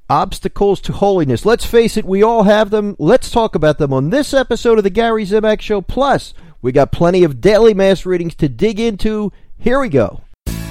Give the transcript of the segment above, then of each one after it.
Obstacles to holiness. Let's face it, we all have them. Let's talk about them on this episode of the Gary Zimak Show. Plus, we got plenty of daily mass readings to dig into. Here we go.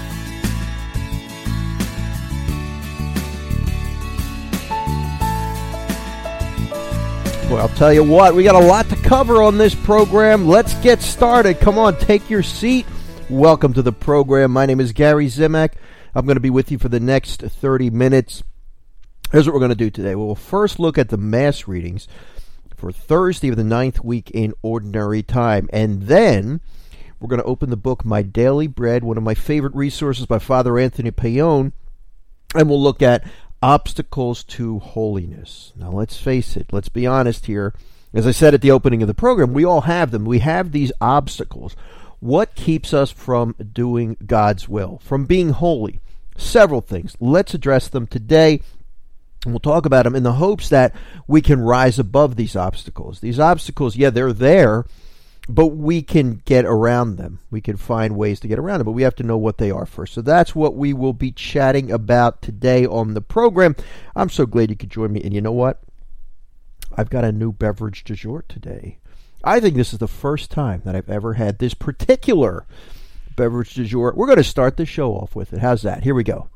Well, I'll tell you what, we got a lot to cover on this program. Let's get started. Come on, take your seat. Welcome to the program. My name is Gary Zimak. I'm going to be with you for the next 30 minutes. Here's what we're going to do today. We'll first look at the Mass readings for Thursday of the 9th week in Ordinary Time. And then we're going to open the book, My Daily Bread, one of my favorite resources by Father Anthony Payon. And we'll look at obstacles to holiness. Now, let's face it. Let's be honest here. As I said at the opening of the program, we all have them. We have these obstacles. What keeps us from doing God's will, from being holy? Several things. Let's address them today. And we'll talk about them in the hopes that we can rise above these obstacles. These obstacles, yeah, they're there, but we can get around them. We can find ways to get around them, but we have to know what they are first. So that's what we will be chatting about today on the program. I'm so glad you could join me. And you know what? I've got a new beverage du jour today. I think this is the first time that I've ever had this particular beverage du jour. We're going to start the show off with it. How's that? Here we go.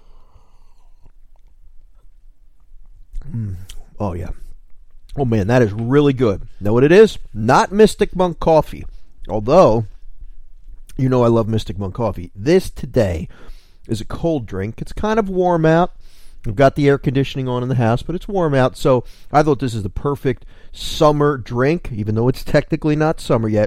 Oh, yeah. Oh, man, that is really good. Know what it is? Not Mystic Monk coffee. Although, you know I love Mystic Monk coffee. This today is a cold drink. It's kind of warm out. I've got the air conditioning on in the house, but it's warm out. So I thought this is the perfect summer drink, even though it's technically not summer yet.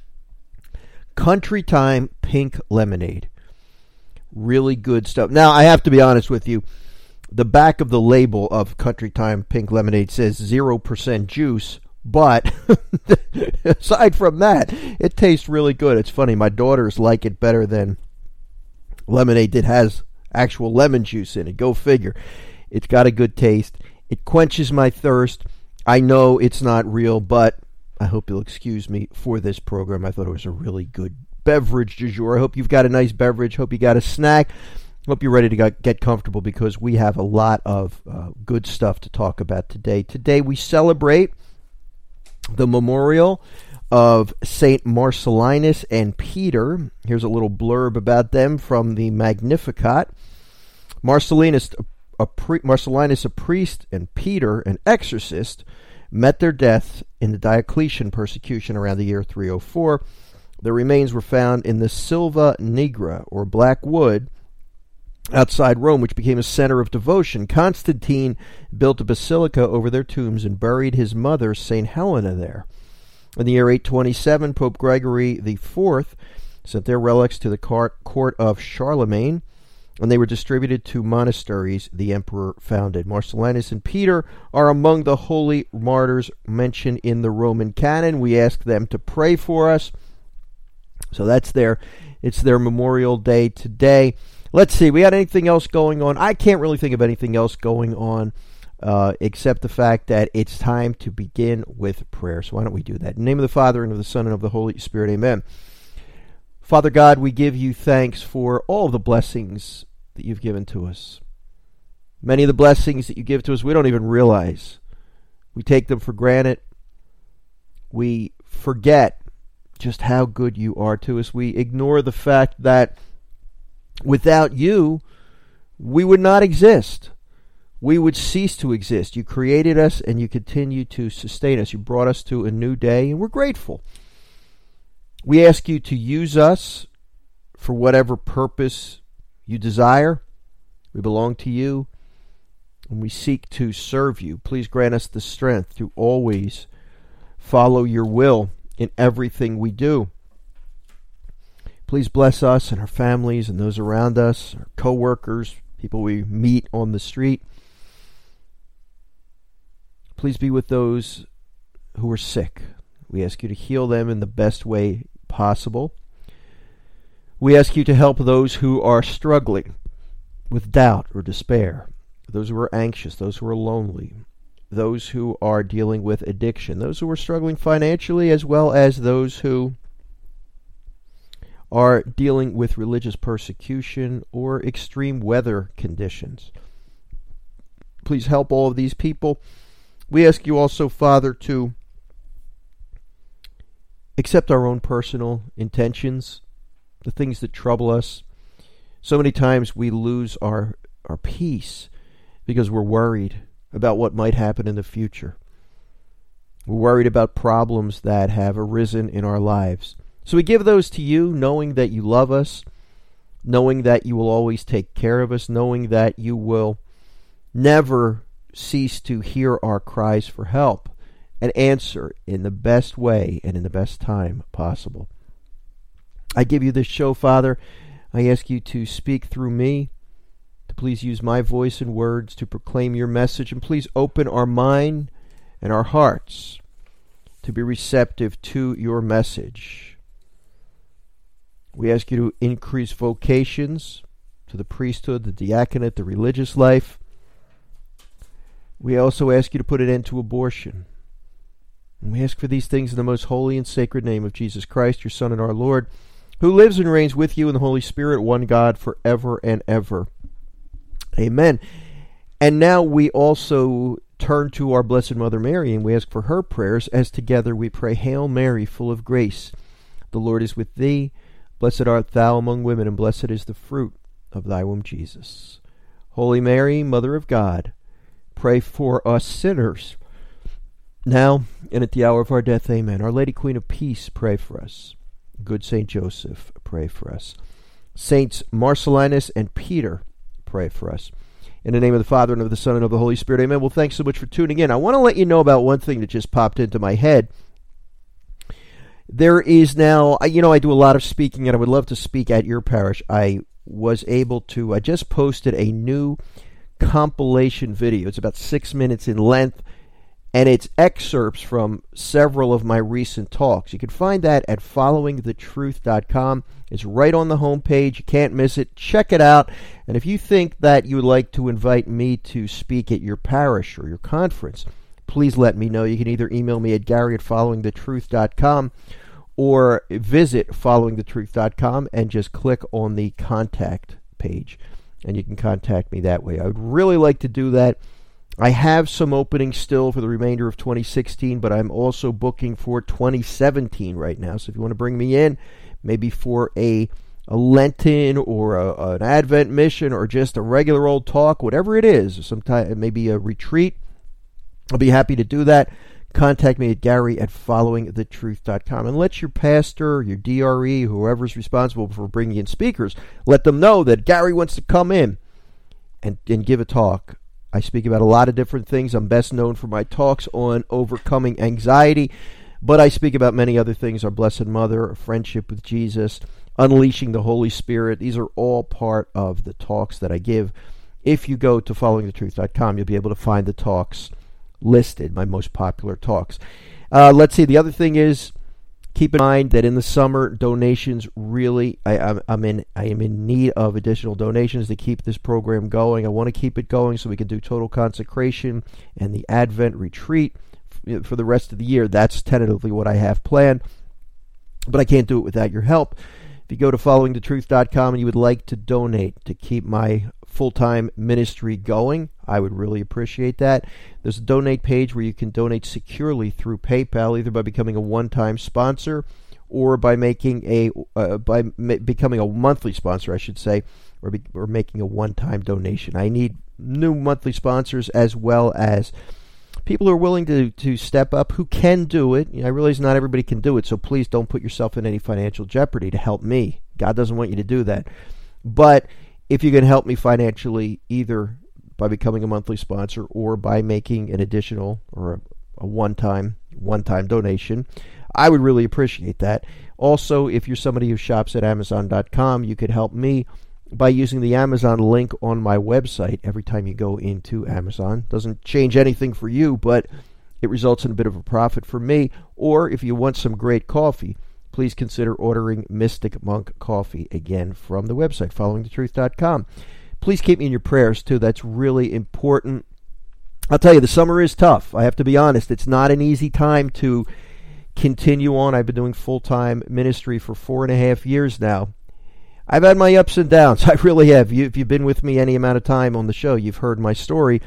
Country Time Pink Lemonade. Really good stuff. Now, I have to be honest with you. The back of the label of Country Time Pink Lemonade says 0% juice, but aside from that, it tastes really good. It's funny, my daughters like it better than lemonade that has actual lemon juice in it. Go figure. It's got a good taste. It quenches my thirst. I know it's not real, but I hope you'll excuse me for this program. I thought it was a really good beverage du jour. I hope you've got a nice beverage. Hope you got a snack. Hope you're ready to get comfortable because we have a lot of good stuff to talk about today. Today we celebrate the memorial of Saint Marcellinus and Peter. Here's a little blurb about them from the Magnificat. Marcellinus, a priest, and Peter, an exorcist, met their deaths in the Diocletian persecution around the year 304. Their remains were found in the Silva Nigra, or Black Wood, outside Rome, which became a center of devotion. Constantine built a basilica over their tombs and buried his mother, St. Helena, there. In the year 827, Pope Gregory IV sent their relics to the court of Charlemagne, and they were distributed to monasteries the emperor founded. Marcellinus and Peter are among the holy martyrs mentioned in the Roman canon. We ask them to pray for us. So it's their Memorial Day today. Let's see, we got anything else going on? I can't really think of anything else going on except the fact that it's time to begin with prayer. So why don't we do that? In the name of the Father, and of the Son, and of the Holy Spirit, amen. Father God, we give you thanks for all of the blessings that you've given to us. Many of the blessings that you give to us, we don't even realize. We take them for granted. We forget just how good you are to us. We ignore the fact that without you, we would not exist. We would cease to exist. You created us and you continue to sustain us. You brought us to a new day, and we're grateful. We ask you to use us for whatever purpose you desire. We belong to you, and we seek to serve you. Please grant us the strength to always follow your will in everything we do. Please bless us and our families and those around us, our co-workers, people we meet on the street. Please be with those who are sick. We ask you to heal them in the best way possible. We ask you to help those who are struggling with doubt or despair, those who are anxious, those who are lonely, those who are dealing with addiction, those who are struggling financially, as well as those who are dealing with religious persecution or extreme weather conditions. Please help all of these people. We ask you also, Father, to accept our own personal intentions, the things that trouble us. So many times we lose our peace because we're worried about what might happen in the future. We're worried about problems that have arisen in our lives. So we give those to you, knowing that you love us, knowing that you will always take care of us, knowing that you will never cease to hear our cries for help and answer in the best way and in the best time possible. I give you this show, Father. I ask you to speak through me, to please use my voice and words to proclaim your message, and please open our mind and our hearts to be receptive to your message. We ask you to increase vocations to the priesthood, the diaconate, the religious life. We also ask you to put an end to abortion. And we ask for these things in the most holy and sacred name of Jesus Christ, your Son and our Lord, who lives and reigns with you in the Holy Spirit, one God, forever and ever. Amen. And now we also turn to our Blessed Mother Mary, and we ask for her prayers, as together we pray, Hail Mary, full of grace, the Lord is with thee. Blessed art thou among women, and blessed is the fruit of thy womb, Jesus. Holy Mary, Mother of God, pray for us sinners, now and at the hour of our death. Amen. Our Lady Queen of Peace, pray for us. Good Saint Joseph, pray for us. Saints Marcellinus and Peter, pray for us. In the name of the Father, and of the Son, and of the Holy Spirit, amen. Well, thanks so much for tuning in. I want to let you know about one thing that just popped into my head. There is now, I do a lot of speaking, and I would love to speak at your parish. I just posted a new compilation video. It's about 6 minutes in length, and it's excerpts from several of my recent talks. You can find that at followingthetruth.com. It's right on the homepage. You can't miss it. Check it out. And if you think that you would like to invite me to speak at your parish or your conference, please let me know. You can either email me at gary@followingthetruth.com or visit followingthetruth.com and just click on the contact page, and you can contact me that way. I would really like to do that. I have some openings still for the remainder of 2016, but I'm also booking for 2017 right now. So if you want to bring me in, maybe for a Lenten or an Advent mission or just a regular old talk, whatever it is, sometime maybe a retreat, I'll be happy to do that. Contact me at gary@followingthetruth.com, and let your pastor, your DRE, whoever's responsible for bringing in speakers, let them know that Gary wants to come in and give a talk. I speak about a lot of different things. I'm best known for my talks on overcoming anxiety, but I speak about many other things: our Blessed Mother, a friendship with Jesus, unleashing the Holy Spirit. These are all part of the talks that I give. If you go to followingthetruth.com, you'll be able to find the talks listed, my most popular talks. Let's see, the other thing is, keep in mind that in the summer, donations really, I am in need of additional donations to keep this program going. I want to keep it going so we can do total consecration and the Advent retreat for the rest of the year. That's tentatively what I have planned, but I can't do it without your help. If you go to followingthetruth.com and you would like to donate to keep my full-time ministry going, I would really appreciate that. There's a donate page where you can donate securely through PayPal, either by becoming a one-time sponsor or by making becoming a monthly sponsor, I should say, or making a one-time donation. I need new monthly sponsors, as well as people who are willing to step up, who can do it. I realize not everybody can do it, so please don't put yourself in any financial jeopardy to help me. God doesn't want you to do that. But if you can help me financially, either by becoming a monthly sponsor or by making an additional or a one-time donation, I would really appreciate that. Also, if you're somebody who shops at Amazon.com, you could help me by using the Amazon link on my website every time you go into Amazon. Doesn't change anything for you, but it results in a bit of a profit for me. Or if you want some great coffee, please consider ordering Mystic Monk coffee, again, from the website, followingthetruth.com. Please keep me in your prayers, too. That's really important. I'll tell you, the summer is tough. I have to be honest. It's not an easy time to continue on. I've been doing full-time ministry for 4.5 years now. I've had my ups and downs. I really have. If you've been with me any amount of time on the show, you've heard my story.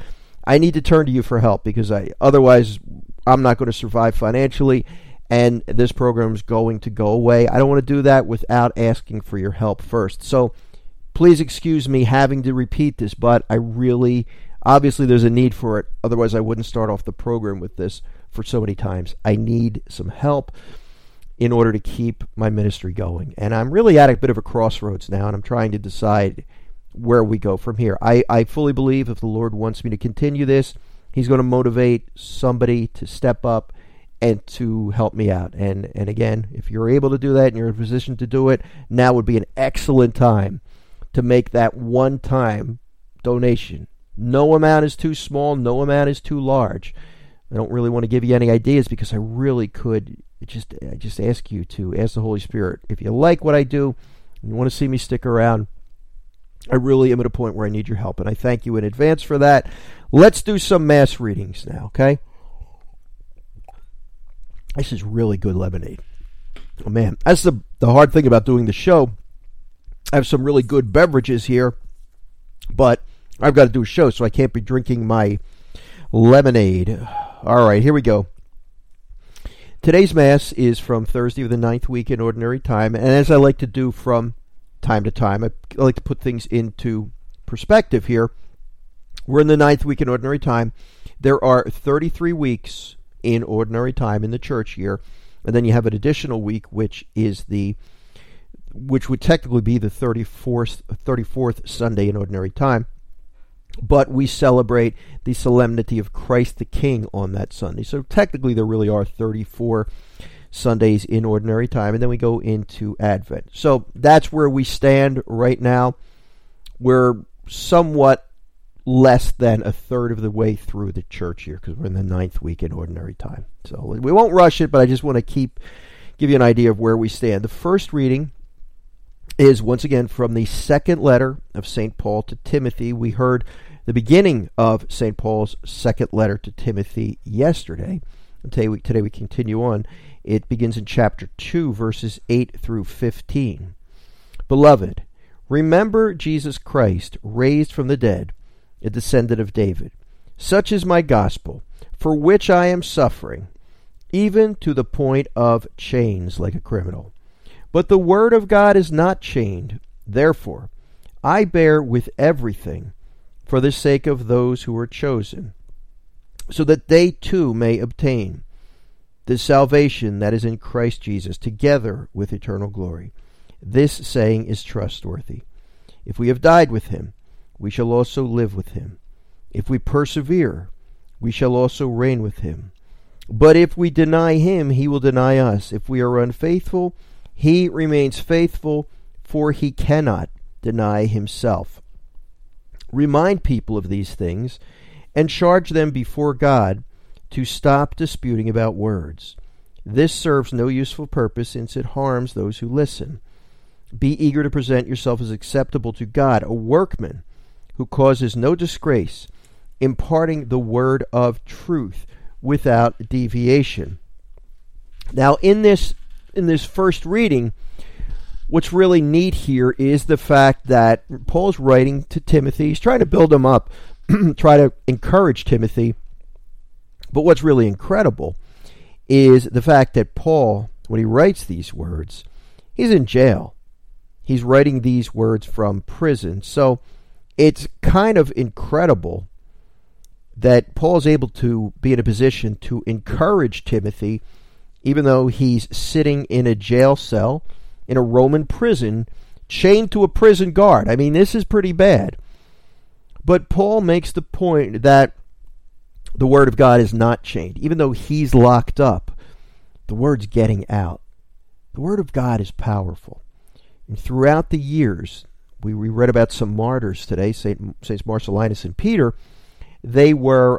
I need to turn to you for help because otherwise I'm not going to survive financially, and this program is going to go away. I don't want to do that without asking for your help first. So please excuse me having to repeat this, but obviously there's a need for it. Otherwise I wouldn't start off the program with this for so many times. I need some help in order to keep my ministry going. And I'm really at a bit of a crossroads now, and I'm trying to decide where we go from here. I fully believe if the Lord wants me to continue this, He's going to motivate somebody to step up and to help me out. And again, if you're able to do that and you're in a position to do it, now would be an excellent time to make that one-time donation. No amount is too small, no amount is too large. I don't really want to give you any ideas because I really could I just ask you to ask the Holy Spirit. If you like what I do and you want to see me stick around, I really am at a point where I need your help, and I thank you in advance for that. Let's do some mass readings now, okay? This is really good lemonade. Oh, man. That's the hard thing about doing the show. I have some really good beverages here, but I've got to do a show, so I can't be drinking my lemonade. All right, here we go. Today's Mass is from Thursday of the 9th week in Ordinary Time, and as I like to do from time to time, I like to put things into perspective here. We're in the 9th week in Ordinary Time. There are 33 weeks in Ordinary Time in the church year, and then you have an additional week, which would technically be the 34th Sunday in Ordinary Time. But we celebrate the solemnity of Christ the King on that Sunday. So technically there really are 34 Sundays in Ordinary Time, and then we go into Advent. So that's where we stand right now. We're somewhat less than a third of the way through the church year because we're in the 9th week in Ordinary Time. So we won't rush it, but I just want to give you an idea of where we stand. The first reading is once again from the second letter of St. Paul to Timothy. We heard the beginning of St. Paul's second letter to Timothy yesterday. And today we continue on. It begins in chapter 2, verses 8 through 15. Beloved, remember Jesus Christ, raised from the dead, a descendant of David. Such is my gospel, for which I am suffering, even to the point of chains like a criminal. But the word of God is not chained. Therefore, I bear with everything for the sake of those who are chosen, so that they too may obtain the salvation that is in Christ Jesus, together with eternal glory. This saying is trustworthy. If we have died with him, we shall also live with him. If we persevere, we shall also reign with him. But if we deny him, he will deny us. If we are unfaithful, he remains faithful, for he cannot deny himself. Remind people of these things, and charge them before God to stop disputing about words. This serves no useful purpose, since it harms those who listen. Be eager to present yourself as acceptable to God, a workman who causes no disgrace, imparting the word of truth without deviation. Now, in this first reading, what's really neat here is the fact that Paul's writing to Timothy. He's trying to build him up, try to encourage Timothy. But what's really incredible is the fact that Paul, when he writes these words, he's in jail. He's writing these words from prison. So it's kind of incredible that Paul's able to be in a position to encourage Timothy, even though he's sitting in a jail cell in a Roman prison, chained to a prison guard. I mean, this is pretty bad. But Paul makes the point that the Word of God is not chained. Even though he's locked up, the Word's getting out. The Word of God is powerful. And throughout the years, we read about some martyrs today, Saints Marcellinus and Peter. They were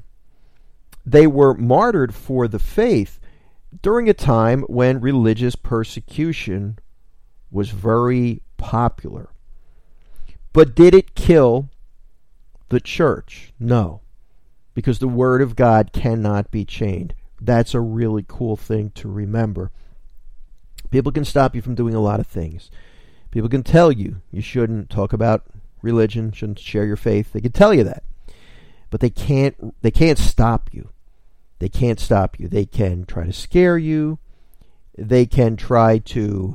martyred for the faith during a time when religious persecution was very popular. But did it kill the church? No, because the Word of God cannot be chained. That's a really cool thing to remember. People can stop you from doing a lot of things. People can tell you shouldn't talk about religion, shouldn't share your faith. They can tell you that. but they can't stop you. They can't stop you. They can try to scare you. They can try to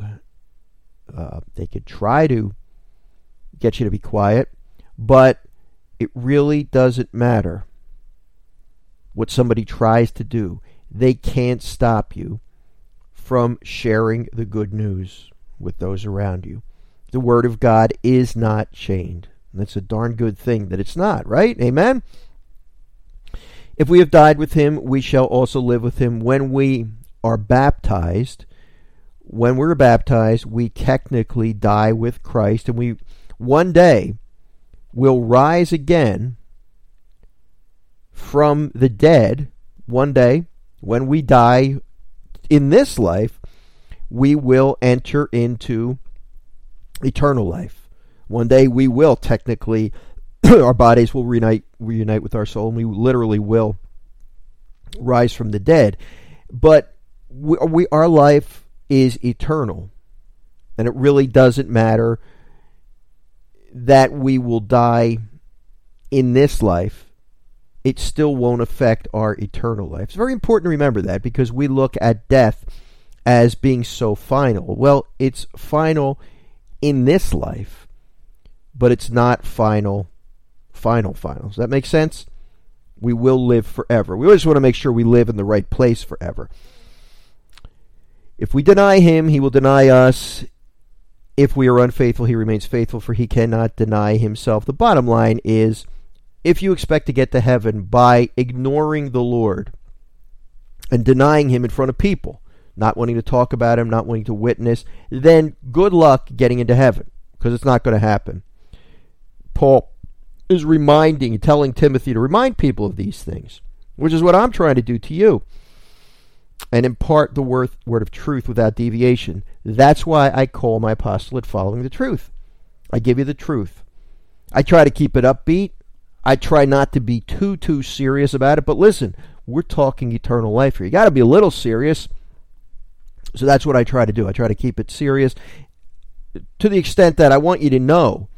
get you to be quiet, but it really doesn't matter what somebody tries to do. They can't stop you from sharing the good news with those around you. The Word of God is not chained. That's a darn good thing that it's not, right? Amen? If we have died with him, we shall also live with him. When we are baptized, we technically die with Christ, and we one day will rise again from the dead. One day, when we die in this life, we will enter into eternal life. One day we will technically, our bodies will reunite with our soul, and we literally will rise from the dead. But our life is eternal, and it really doesn't matter that we will die in this life. It still won't affect our eternal life. It's very important to remember that, because we look at death as being so final. Well, it's final in this life, but it's not final. Does that make sense? We will live forever. We always want to make sure we live in the right place forever. If we deny him, he will deny us. If we are unfaithful, he remains faithful, for he cannot deny himself. The bottom line is, if you expect to get to heaven by ignoring the Lord and denying him in front of people, not wanting to talk about him, not wanting to witness, then good luck getting into heaven, because it's not going to happen. Paul is telling Timothy to remind people of these things, which is what I'm trying to do to you, and impart the word of truth without deviation. That's why I call my apostolate Following the Truth. I give you the truth. I try to keep it upbeat. I try not to be too serious about it. But listen, we're talking eternal life here. You got to be a little serious. So that's what I try to do. I try to keep it serious to the extent that I want you to know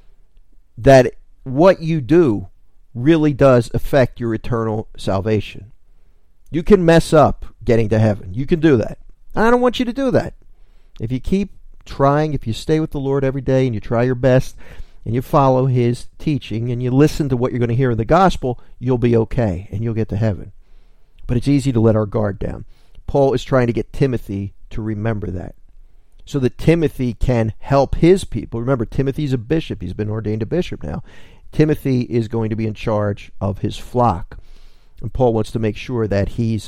that what you do really does affect your eternal salvation. You can mess up getting to heaven. You can do that. I don't want you to do that. If you keep trying, if you stay with the Lord every day and you try your best and you follow his teaching and you listen to what you're going to hear in the gospel, you'll be okay and you'll get to heaven. But it's easy to let our guard down. Paul is trying to get Timothy to remember that, so that Timothy can help his people. Remember, Timothy's a bishop. He's been ordained a bishop now. Timothy is going to be in charge of his flock. And Paul wants to make sure that he's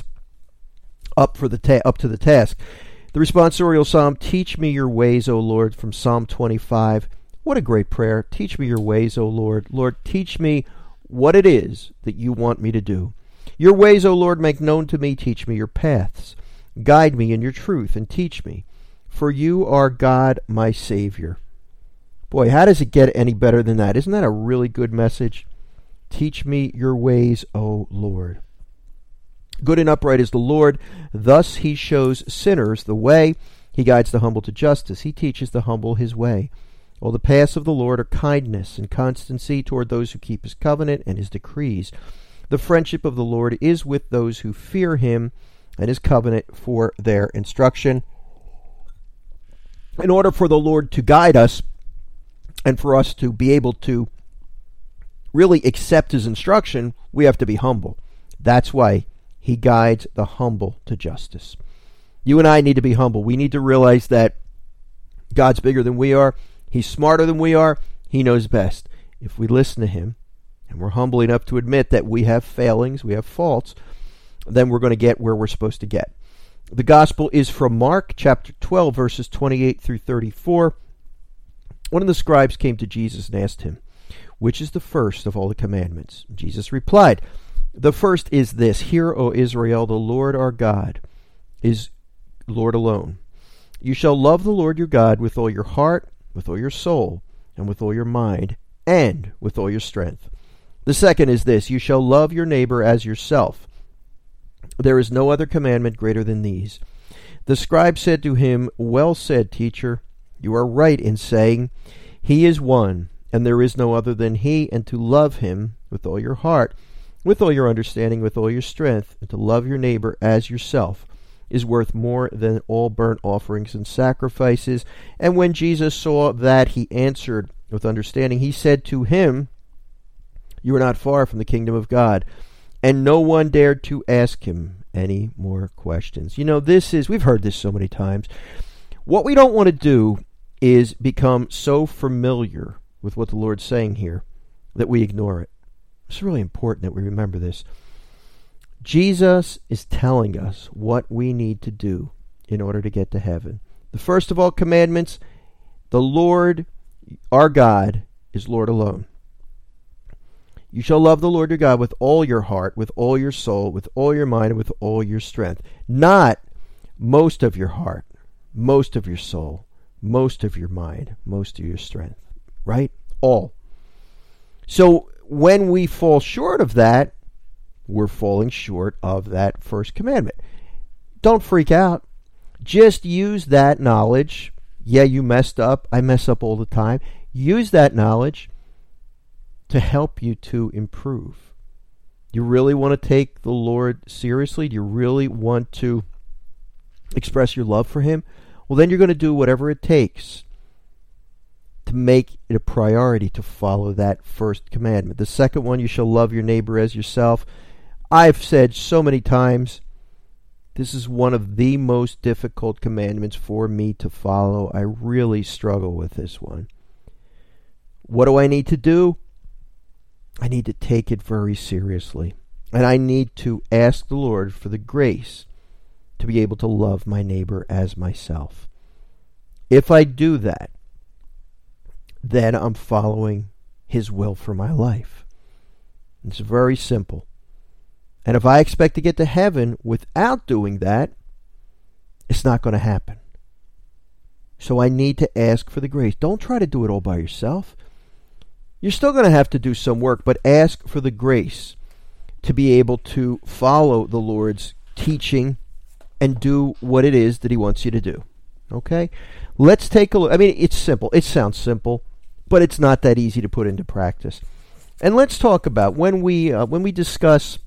up to the task. The responsorial psalm, Teach me your ways, O Lord, from Psalm 25. What a great prayer. Teach me your ways, O Lord. Lord, teach me what it is that you want me to do. Your ways, O Lord, make known to me. Teach me your paths. Guide me in your truth and teach me. For you are God, my Savior. Boy, how does it get any better than that? Isn't that a really good message? Teach me your ways, O Lord. Good and upright is the Lord. Thus he shows sinners the way. He guides the humble to justice. He teaches the humble his way. All the paths of the Lord are kindness and constancy toward those who keep his covenant and his decrees. The friendship of the Lord is with those who fear him, and his covenant for their instruction. In order for the Lord to guide us and for us to be able to really accept his instruction, we have to be humble. That's why he guides the humble to justice. You and I need to be humble. We need to realize that God's bigger than we are. He's smarter than we are. He knows best. If we listen to him and we're humble enough to admit that we have failings, we have faults, then we're going to get where we're supposed to get. The gospel is from Mark chapter 12, verses 28 through 34. One of the scribes came to Jesus and asked him, which is the first of all the commandments? Jesus replied, the first is this, Hear, O Israel, the Lord our God is Lord alone. You shall love the Lord your God with all your heart, with all your soul, and with all your mind, and with all your strength. The second is this, you shall love your neighbor as yourself. There is no other commandment greater than these. The scribe said to him, Well said, teacher. You are right in saying, He is one, and there is no other than He, and to love Him with all your heart, with all your understanding, with all your strength, and to love your neighbor as yourself is worth more than all burnt offerings and sacrifices. And when Jesus saw that he answered with understanding, he said to him, you are not far from the kingdom of God. And no one dared to ask him any more questions. You know, we've heard this so many times. What we don't want to do is become so familiar with what the Lord's saying here that we ignore it. It's really important that we remember this. Jesus is telling us what we need to do in order to get to heaven. The first of all commandments, the Lord, our God, is Lord alone. You shall love the Lord your God with all your heart, with all your soul, with all your mind, and with all your strength. Not most of your heart, most of your soul, most of your mind, most of your strength. Right? All. So when we fall short of that, we're falling short of that first commandment. Don't freak out. Just use that knowledge. Yeah, you messed up. I mess up all the time. Use that knowledge to help you to improve. You really want to take the Lord seriously? Do you really want to express your love for Him? Well, then you're going to do whatever it takes to make it a priority to follow that first commandment. The second one, you shall love your neighbor as yourself. I've said so many times, this is one of the most difficult commandments for me to follow. I really struggle with this one. What do I need to do? I need to take it very seriously. And I need to ask the Lord for the grace to be able to love my neighbor as myself. If I do that, then I'm following His will for my life. It's very simple. And if I expect to get to heaven without doing that, it's not going to happen. So I need to ask for the grace. Don't try to do it all by yourself. You're still going to have to do some work, but ask for the grace to be able to follow the Lord's teaching and do what it is that He wants you to do. Okay? Let's take a look. I mean, it's simple. It sounds simple, but it's not that easy to put into practice. And let's talk about when we discuss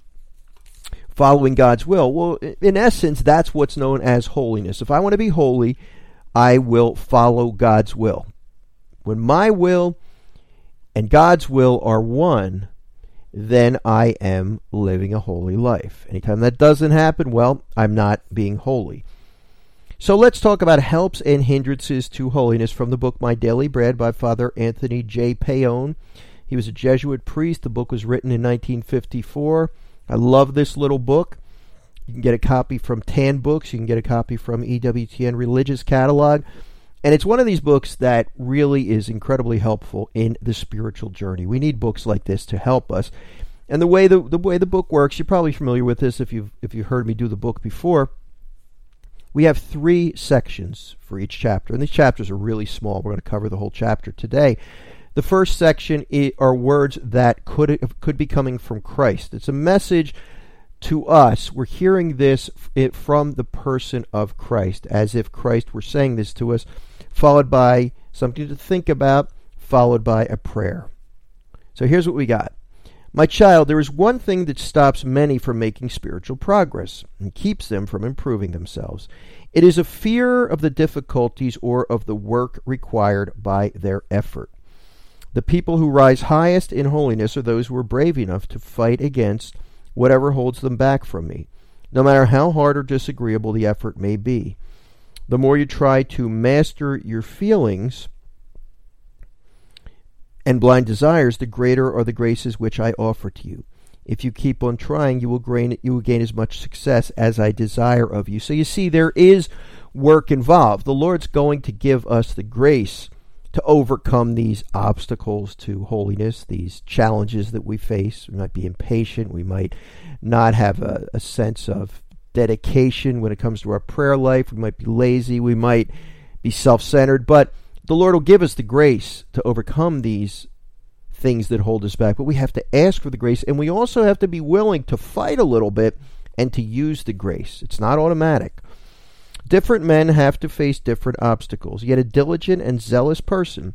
following God's will. Well, in essence, that's what's known as holiness. If I want to be holy, I will follow God's will. When my will and God's will are one, then I am living a holy life. Anytime that doesn't happen, well, I'm not being holy. So let's talk about helps and hindrances to holiness from the book My Daily Bread by Father Anthony J. Paone. He was a Jesuit priest. The book was written in 1954. I love this little book. You can get a copy from Tan Books. You can get a copy from EWTN Religious Catalog. And it's one of these books that really is incredibly helpful in the spiritual journey. We need books like this to help us. And the way the book works, you're probably familiar with this if you've heard me do the book before. We have 3 sections for each chapter, and these chapters are really small. We're going to cover the whole chapter today. The first section are words that could be coming from Christ. It's a message to us. We're hearing this from the person of Christ, as if Christ were saying this to us, followed by something to think about, followed by a prayer. So here's what we got. My child, there is one thing that stops many from making spiritual progress and keeps them from improving themselves. It is a fear of the difficulties or of the work required by their effort. The people who rise highest in holiness are those who are brave enough to fight against whatever holds them back from me, no matter how hard or disagreeable the effort may be. The more you try to master your feelings and blind desires, the greater are the graces which I offer to you. If you keep on trying, you will gain as much success as I desire of you. So you see, there is work involved. The Lord's going to give us the grace to overcome these obstacles to holiness, these challenges that we face. We might be impatient. We might not have a sense of dedication when it comes to our prayer life. We might be lazy. We might be self-centered. But the Lord will give us the grace to overcome these things that hold us back. But we have to ask for the grace, and we also have to be willing to fight a little bit and to use the grace. It's not automatic. Different men have to face different obstacles, yet a diligent and zealous person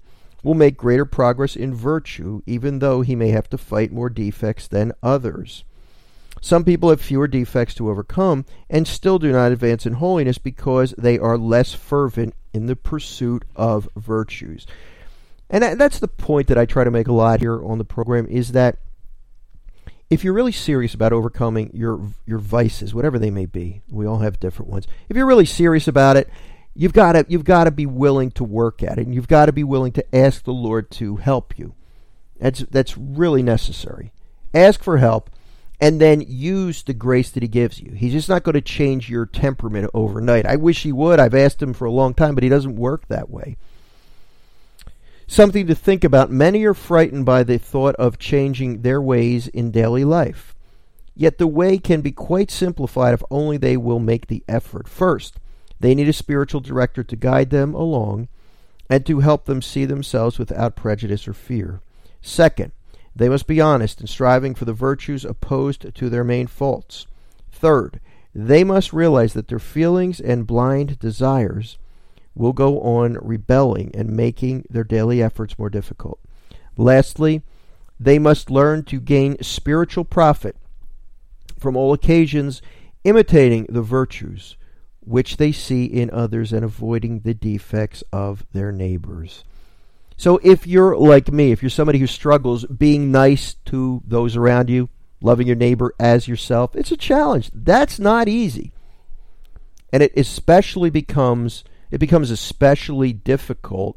will make greater progress in virtue, even though he may have to fight more defects than others. Some people have fewer defects to overcome and still do not advance in holiness because they are less fervent in the pursuit of virtues. And that's the point that I try to make a lot here on the program, is that if you're really serious about overcoming your vices, whatever they may be, we all have different ones. If you're really serious about it, you've got to be willing to work at it, and you've got to be willing to ask the Lord to help you. That's really necessary. Ask for help, and then use the grace that he gives you. He's just not going to change your temperament overnight. I wish he would. I've asked him for a long time, but he doesn't work that way. Something to think about. Many are frightened by the thought of changing their ways in daily life. Yet the way can be quite simplified if only they will make the effort. First, they need a spiritual director to guide them along and to help them see themselves without prejudice or fear. Second, they must be honest in striving for the virtues opposed to their main faults. Third, they must realize that their feelings and blind desires will go on rebelling and making their daily efforts more difficult. Lastly, they must learn to gain spiritual profit from all occasions, imitating the virtues which they see in others and avoiding the defects of their neighbors. So if you're like me, if you're somebody who struggles being nice to those around you, loving your neighbor as yourself, it's a challenge. That's not easy. And it becomes especially difficult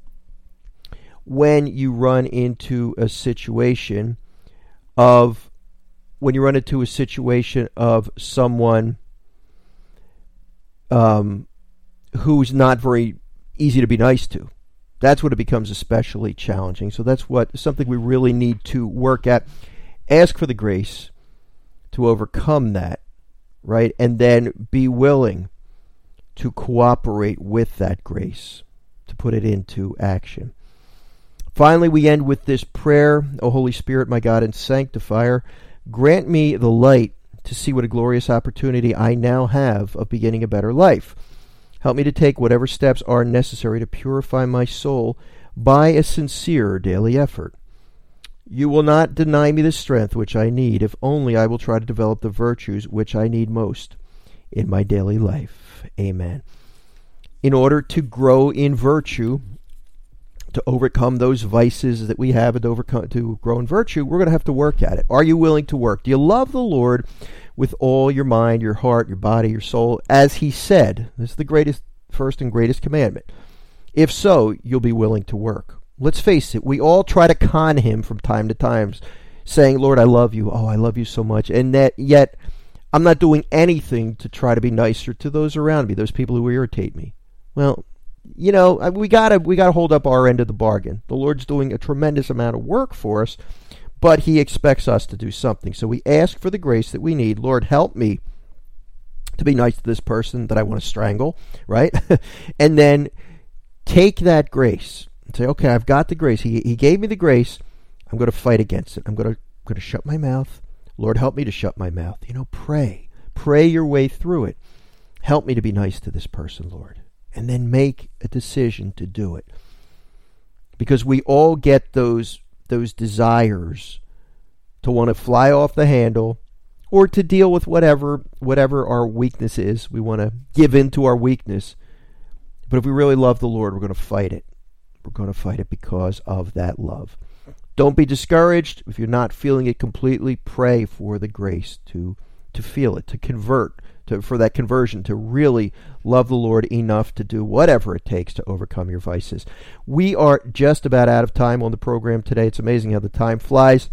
when you run into a situation of someone who's not very easy to be nice to. That's when it becomes especially challenging. So that's something we really need to work at. Ask for the grace to overcome that, right? And then be willing to cooperate with that grace, to put it into action. Finally, we end with this prayer. O Holy Spirit, my God and sanctifier, grant me the light to see what a glorious opportunity I now have of beginning a better life. Help me to take whatever steps are necessary to purify my soul by a sincere daily effort. You will not deny me the strength which I need, if only I will try to develop the virtues which I need most in my daily life. Amen. In order to grow in virtue, to overcome those vices that we have, and to grow in virtue, we're going to have to work at it. Are you willing to work? Do you love the Lord with all your mind, your heart, your body, your soul, as he said? This is the first and greatest commandment. If so, you'll be willing to work. Let's face it, we all try to con him from time to time, saying, Lord, I love you. Oh, I love you so much. And yet, I'm not doing anything to try to be nicer to those around me, those people who irritate me. Well, we gotta hold up our end of the bargain. The Lord's doing a tremendous amount of work for us, but he expects us to do something. So we ask for the grace that we need. Lord, help me to be nice to this person that I want to strangle, right? And then take that grace and say, okay, I've got the grace. He gave me the grace. I'm going to fight against it. I'm going to shut my mouth. Lord, help me to shut my mouth. Pray. Pray your way through it. Help me to be nice to this person, Lord. And then make a decision to do it. Because we all get those desires to want to fly off the handle, or to deal with whatever our weakness is. We want to give in to our weakness. But if we really love the Lord, we're going to fight it. We're going to fight it because of that love. Don't be discouraged. If you're not feeling it completely, pray for the grace to feel it, to convert, for that conversion, to really love the Lord enough to do whatever it takes to overcome your vices. We are just about out of time on the program today. It's amazing how the time flies.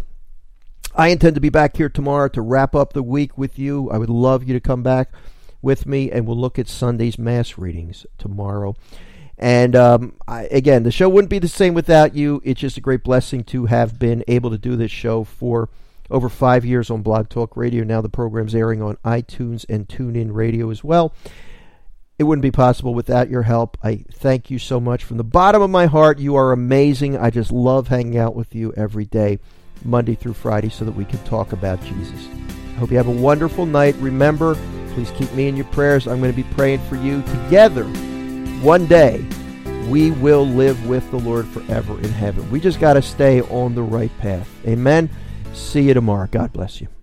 I intend to be back here tomorrow to wrap up the week with you. I would love you to come back with me, and we'll look at Sunday's Mass readings tomorrow. And again, the show wouldn't be the same without you. It's just a great blessing to have been able to do this show for over 5 years on Blog Talk Radio. Now the program's airing on iTunes and TuneIn Radio as well. It wouldn't be possible without your help. I thank you so much from the bottom of my heart. You are amazing. I just love hanging out with you every day, Monday through Friday, so that we can talk about Jesus. I hope you have a wonderful night. Remember, please keep me in your prayers. I'm going to be praying for you together. One day, we will live with the Lord forever in heaven. We just got to stay on the right path. Amen. See you tomorrow. God bless you.